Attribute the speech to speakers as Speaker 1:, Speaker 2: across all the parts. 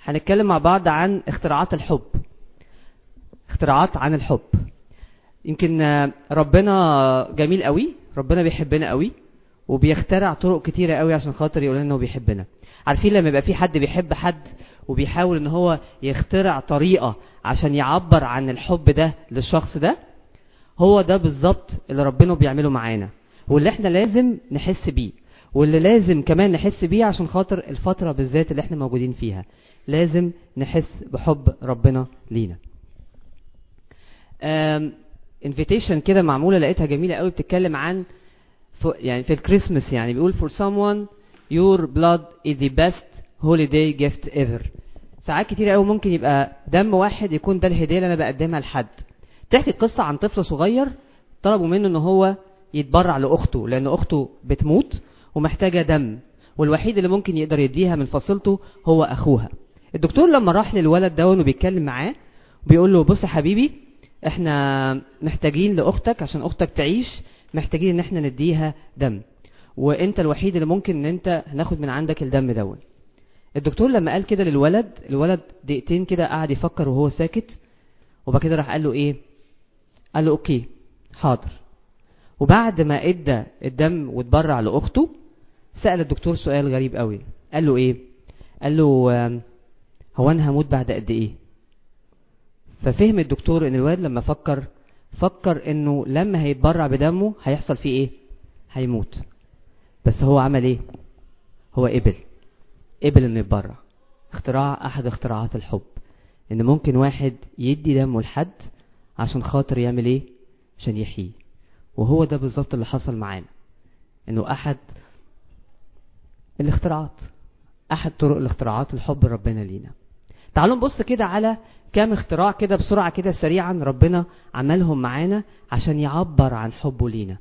Speaker 1: هنتكلم مع بعض عن اختراعات الحب. اختراعات عن الحب. يمكن ربنا جميل قوي، ربنا بيحبنا قوي وبيخترع طرق كتيرة قوي عشان خاطر يقول لنا انه بيحبنا. عارفين لما يبقى في حد بيحب حد وبيحاول ان هو يخترع طريقة عشان يعبر عن الحب ده للشخص ده، هو ده بالظبط اللي ربنا بيعمله معانا، واللي احنا لازم نحس بيه، واللي لازم كمان نحس بيه عشان خاطر الفترة بالذات اللي احنا موجودين فيها. لازم نحس بحب ربنا لينا. انفيتيشن كده معمولة لقيتها جميلة قوي، بتتكلم عن يعني في الكريسماس، يعني بيقول for someone your blood is the best holiday gift ever. ساعات كتير قوي ممكن يبقى دم واحد يكون ده الهدية اللي انا بقدمها لحد. تحكي قصة عن طفل صغير طلبوا منه ان هو يتبرع لاخته، لان اخته بتموت ومحتاجة دم، والوحيد اللي ممكن يقدر يديها من فصيلته هو اخوها. الدكتور لما راح للولد ده وبيتكلم معاه بيقول له بص يا حبيبي، احنا محتاجين لاختك عشان اختك تعيش، محتاجين ان احنا نديها دم، وانت الوحيد اللي ممكن ان انت هناخد من عندك الدم دون. الدكتور لما قال كده للولد، الولد دقيقتين كده قعد يفكر وهو ساكت، وبعد كده راح قال له ايه؟ قال له اوكي حاضر. وبعد ما ادى الدم واتبرع لاخته، سأل الدكتور سؤال غريب قوي. قال له ايه؟ قال له هو انا هموت بعد قد ايه؟ ففهم الدكتور ان الولد لما فكر انه لما هيتبرع بدمه هيحصل فيه ايه؟ هيموت. بس هو عمل ايه؟ هو قبل انه يتبرع. اختراع احد اختراعات الحب، ان ممكن واحد يدي دمه لحد عشان خاطر يعمل ايه؟ عشان يحييه. وهو ده بالظبط اللي حصل معانا، انه احد الاختراعات، احد طرق الاختراعات الحب ربنا لينا. تعالوا نبص كده على كام اختراع كده بسرعة كده سريعا ربنا عملهم معانا عشان يعبر عن حبه لينا.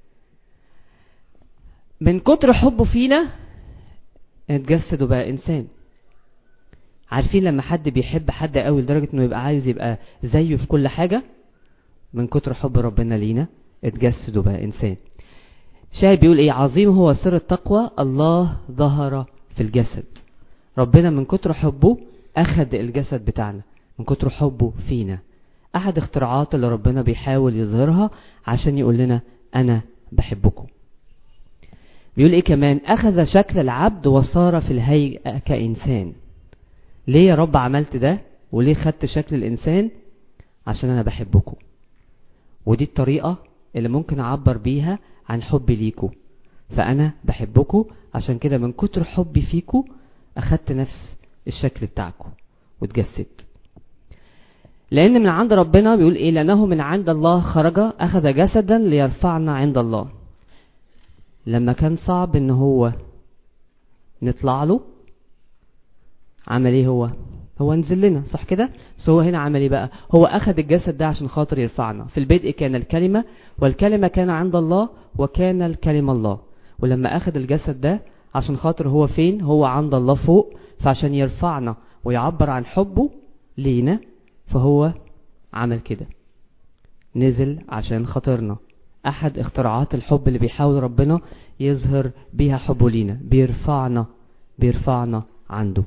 Speaker 1: من كتر حبه فينا اتجسد وبقى انسان. عارفين لما حد بيحب حد قوي لدرجة انه يبقى عايز يبقى زيه في كل حاجة؟ من كتر حب ربنا لينا اتجسد وبقى انسان. شاهد بيقول ايه؟ عظيم هو سر التقوى، الله ظهر في الجسد. ربنا من كتر حبه اخذ الجسد بتاعنا، من كتر حبه فينا. احد اختراعات اللي ربنا بيحاول يظهرها عشان يقول لنا انا بحبكم. بيقول ايه كمان؟ اخذ شكل العبد وصار في الهيئة كإنسان. ليه يا رب عملت ده؟ وليه خدت شكل الانسان؟ عشان انا بحبكم. ودي الطريقة اللي ممكن اعبر بيها عن حبي ليكم. فانا بحبكم عشان كده من كتر حبي فيكم اخدت نفس الشكل بتاعكم واتجسد. لان من عند ربنا بيقول ايه؟ لانه من عند الله خرج اخذ جسدا ليرفعنا عند الله. لما كان صعب ان هو نطلع له عمل ايه؟ هو نزل لنا، صح كده؟ بس هو هنا عمل ايه بقى؟ هو اخذ الجسد ده عشان خاطر يرفعنا. في البدء كان الكلمة، والكلمة كان عند الله، وكان الكلمة الله. ولما اخذ الجسد ده عشان خاطر هو فين؟ هو عند الله فوق، فعشان يرفعنا ويعبر عن حبه لينا فهو عمل كده، نزل عشان خاطرنا. احد اختراعات الحب اللي بيحاول ربنا يظهر بيها حبه لينا، بيرفعنا عنده.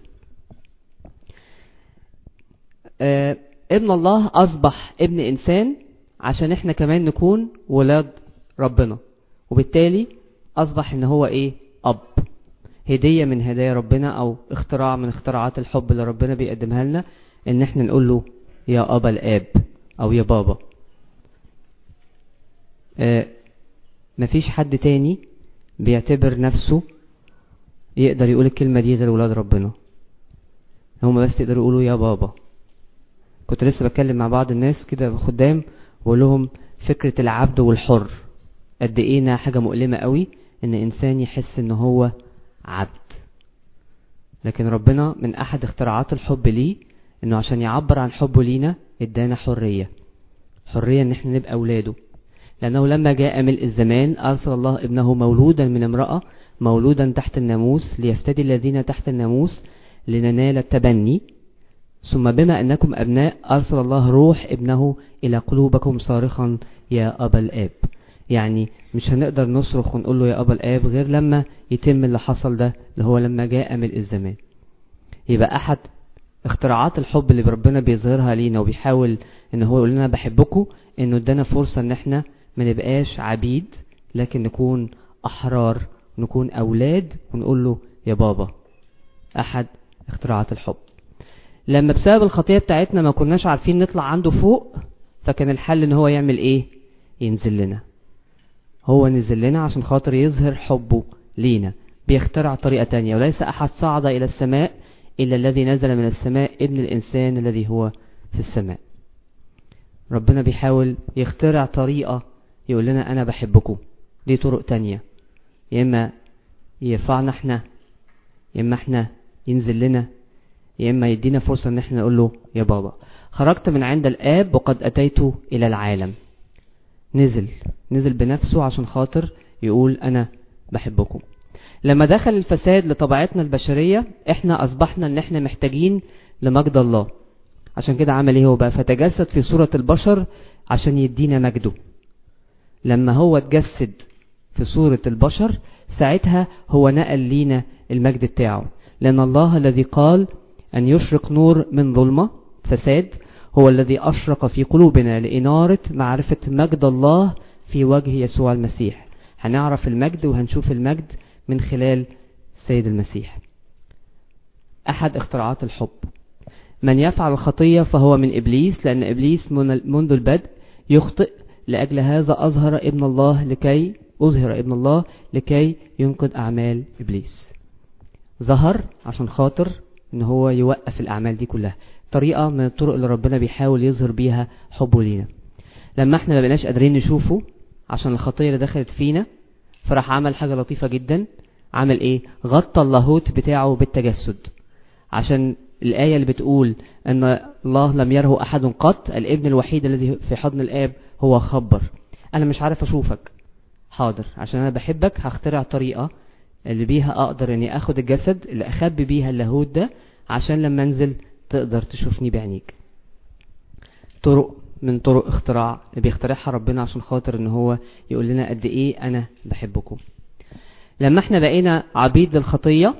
Speaker 1: ابن الله اصبح ابن انسان عشان احنا كمان نكون ولاد ربنا، وبالتالي اصبح ان هو ايه؟ اب. هدية من هدايا ربنا، او اختراع من اختراعات الحب اللي ربنا بيقدمها لنا، ان احنا نقول له يا ابا الاب او يا بابا. مفيش حد تاني بيعتبر نفسه يقدر يقول الكلمة دي غير ولاد ربنا. هم بس يقدروا يقولوا يا بابا. كنت لسه بتكلم مع بعض الناس كده خدام وقول لهم فكرة العبد والحر قد ايه انها حاجة مؤلمة قوي ان انسان يحس ان هو عبد. لكن ربنا من احد اختراعات الحب ليه انه عشان يعبر عن حبه لينا ادانا حرية ان احنا نبقى اولاده. لانه لما جاء ملء الزمان ارسل الله ابنه مولودا من امرأة، مولودا تحت الناموس، ليفتدي الذين تحت الناموس لننال التبني. ثم بما انكم ابناء ارسل الله روح ابنه الى قلوبكم صارخا يا ابا الاب. يعني مش هنقدر نصرخ ونقول له يا ابا الاب غير لما يتم اللي حصل ده، اللي هو لما جاء ملء الزمان. يبقى احد اختراعات الحب اللي ربنا بيظهرها لينا وبيحاول ان هو يقول لنا بحبكم، انه ادانا فرصة ان احنا ما نبقاش عبيد، لكن نكون احرار، نكون اولاد ونقول له يا بابا. احد اختراعات الحب. لما بسبب الخطية بتاعتنا ما كناش عارفين نطلع عنده فوق، فكان الحل ان هو يعمل ايه؟ ينزل لنا. هو نزل لنا عشان خاطر يظهر حبه لينا، بيخترع طريقة تانية. وليس احد صعد الى السماء الا الذي نزل من السماء، ابن الانسان الذي هو في السماء. ربنا بيحاول يخترع طريقة يقول لنا انا بحبكم. دي طرق تانية، يا اما يرفعنا احنا، يا اما احنا ينزل لنا، يا اما يدينا فرصة ان احنا نقول له يا بابا. خرجت من عند الاب وقد اتيت الى العالم. نزل بنفسه عشان خاطر يقول انا بحبكم. لما دخل الفساد لطبيعتنا البشرية، احنا اصبحنا ان احنا محتاجين لمجد الله. عشان كده عمل ايه هو بقى؟ فتجسد في صورة البشر عشان يدينا مجده. لما هو اتجسد في صورة البشر، ساعتها هو نقل لينا المجد بتاعه. لأن الله الذي قال أن يشرق نور من ظلمة فساد، هو الذي أشرق في قلوبنا لإنارة معرفة مجد الله في وجه يسوع المسيح. هنعرف المجد وهنشوف المجد من خلال سيد المسيح. أحد اختراعات الحب. من يفعل الخطية فهو من إبليس، لأن إبليس منذ البدء يخطئ. لأجل هذا أظهر ابن الله لكي ينقذ أعمال إبليس. ظهر عشان خاطر إن هو يوقف الأعمال دي كلها. طريقة من الطرق اللي ربنا بيحاول يظهر بيها حبه لينا. لما احنا ما بقناش قادرين نشوفه عشان الخطية اللي دخلت فينا، فراح عمل حاجة لطيفة جدا. عمل ايه؟ غطى اللاهوت بتاعه بالتجسد. عشان الآية اللي بتقول أن الله لم يره أحد قط، الابن الوحيد الذي في حضن الآب هو خبر. أنا مش عارف أشوفك، حاضر، عشان أنا بحبك هخترع طريقة اللي بيها أقدر أني أخد الجسد اللي أخبي بيها اللاهوت ده، عشان لما أنزل تقدر تشوفني بعينيك. طرق من طرق اختراع اللي بيخترعها ربنا عشان خاطر أن هو يقول لنا قد إيه أنا بحبكم. لما احنا بقينا عبيد للخطية،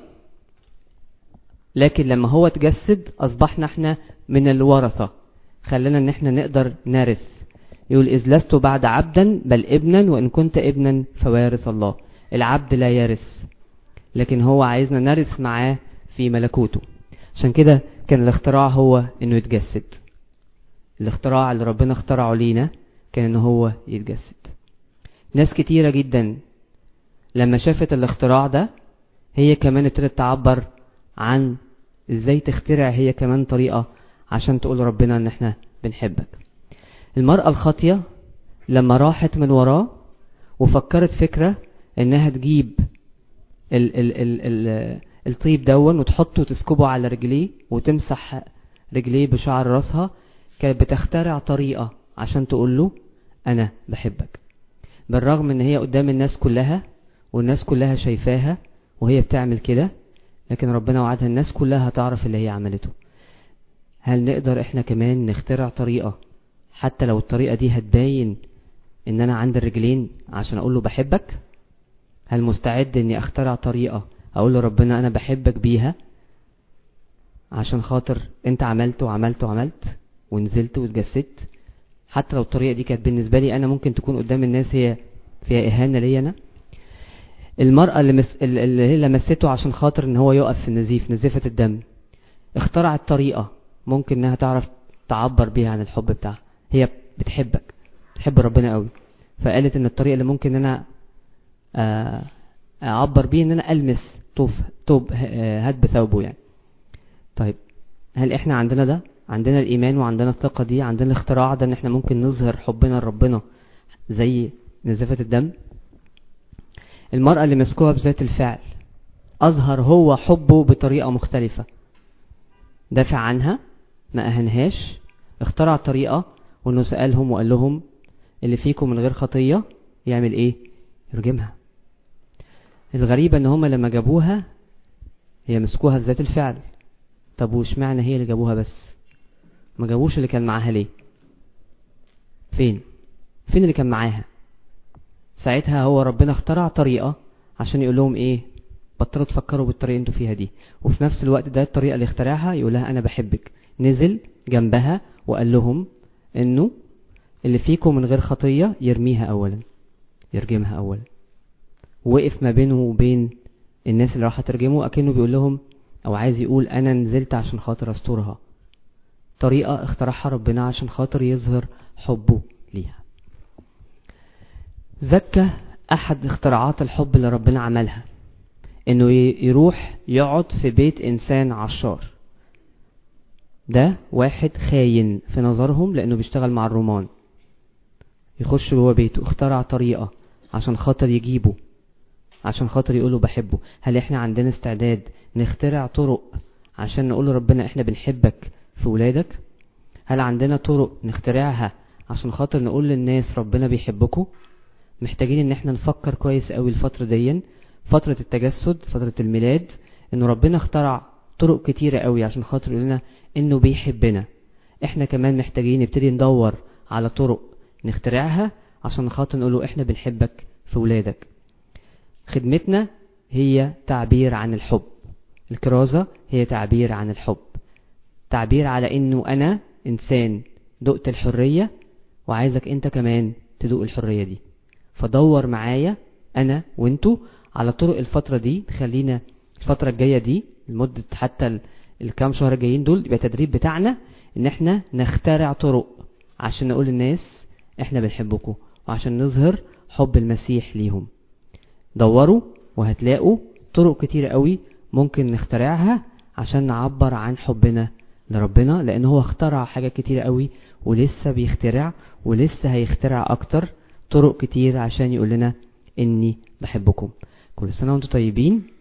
Speaker 1: لكن لما هو تجسد أصبحنا احنا من الورثة، خلنا ان احنا نقدر نرث. يقول إذ لست بعد عبدا بل ابنا، وإن كنت ابنا فوارث الله. العبد لا يرث، لكن هو عايزنا نرث معاه في ملكوته. عشان كده كان الاختراع هو انه يتجسد. الاختراع اللي ربنا اخترعه لينا كان انه هو يتجسد. ناس كتيرة جدا لما شافت الاختراع ده، هي كمان ابتدت تعبر عن ازاي تخترع هي كمان طريقة عشان تقول ربنا ان احنا بنحبك. المرأة الخاطية لما راحت من وراه وفكرت فكرة انها تجيب الطيب دون وتحطه وتسكبه على رجليه وتمسح رجليه بشعر راسها، كانت بتخترع طريقة عشان تقول له انا بحبك. بالرغم ان هي قدام الناس كلها والناس كلها شايفاها وهي بتعمل كده، لكن ربنا وعدها الناس كلها هتعرف اللي هي عملته. هل نقدر احنا كمان نخترع طريقة حتى لو الطريقة دي هتبين ان انا عند الرجلين عشان اقول له بحبك؟ هل مستعد اني اخترع طريقة اقول له ربنا انا بحبك بيها عشان خاطر انت عملت وعملت وعملت ونزلت واتجسدت؟ حتى لو الطريقة دي كانت بالنسبة لي انا ممكن تكون قدام الناس هي فيها اهانة لي انا. المرأة اللي هي لمسته عشان خاطر ان هو يقف في النزيف، نزيفة الدم، اخترعت طريقة ممكن انها تعرف تعبر بيها عن الحب بتاعها. هي بتحبك، بتحب ربنا قوي، فقالت ان الطريقة اللي ممكن ان انا اعبر بيه ان انا المس توب هد ثوبه يعني. طيب هل احنا عندنا ده؟ عندنا الايمان وعندنا الثقة دي؟ عندنا الاختراع ده ان احنا ممكن نظهر حبنا لربنا زي نزيفة الدم؟ المرأة اللي مسكوها بذات الفعل أظهر هو حبه بطريقة مختلفة، دافع عنها، ما أهنهاش، اخترع طريقة وأنه سألهم وقال لهم اللي فيكم من غير خطية يعمل إيه؟ يرجمها. الغريبة أن هم لما جابوها هي مسكوها بذات الفعل. طب وش معنى هي اللي جابوها بس؟ ما جابوش اللي كان معاها ليه؟ فين اللي كان معاها؟ ساعتها هو ربنا اخترع طريقة عشان يقول لهم ايه؟ بطلوا تفكروا بالطريقة انتوا فيها دي. وفي نفس الوقت ده الطريقة اللي اخترعها يقول لها انا بحبك. نزل جنبها وقال لهم انه اللي فيكم من غير خطية يرميها اولا، يرجمها اولا. وقف ما بينه وبين الناس اللي راح ترجمه اكنه بيقول لهم او عايز يقول انا نزلت عشان خاطر استرها. طريقة اخترعها ربنا عشان خاطر يظهر حبه ليها. زكى احد اختراعات الحب اللي ربنا عملها انه يروح يقعد في بيت انسان عشار. ده واحد خاين في نظرهم لانه بيشتغل مع الرومان. يخش جوه بيته، اخترع طريقة عشان خاطر يجيبه، عشان خاطر يقوله بحبه. هل احنا عندنا استعداد نخترع طرق عشان نقول ربنا احنا بنحبك في ولادك؟ هل عندنا طرق نخترعها عشان خاطر نقول للناس ربنا بيحبكم؟ محتاجين ان احنا نفكر كويس قوي الفترة دي، فترة التجسد، فترة الميلاد، انه ربنا اخترع طرق كتيرة قوي عشان خاطر يقول لنا انه بيحبنا. احنا كمان محتاجين نبتدي ندور على طرق نخترعها عشان خاطر نقوله احنا بنحبك في ولادك. خدمتنا هي تعبير عن الحب. الكرازة هي تعبير عن الحب، تعبير على انه انا انسان دقت الحرية وعايزك انت كمان تدوق الحرية دي. فدور معايا انا وانتو على طرق الفترة دي تخلينا الفترة الجاية دي لمدة حتى الكام شهر الجايين دول يبقى التدريب بتاعنا ان احنا نخترع طرق عشان نقول للناس احنا بنحبكم وعشان نظهر حب المسيح ليهم. دوروا وهتلاقوا طرق كتيرة قوي ممكن نخترعها عشان نعبر عن حبنا لربنا، لان هو اخترع حاجات كتيرة قوي ولسه بيخترع ولسه هيخترع اكتر طرق كتير عشان يقول لنا اني بحبكم. كل سنة وانتم طيبين.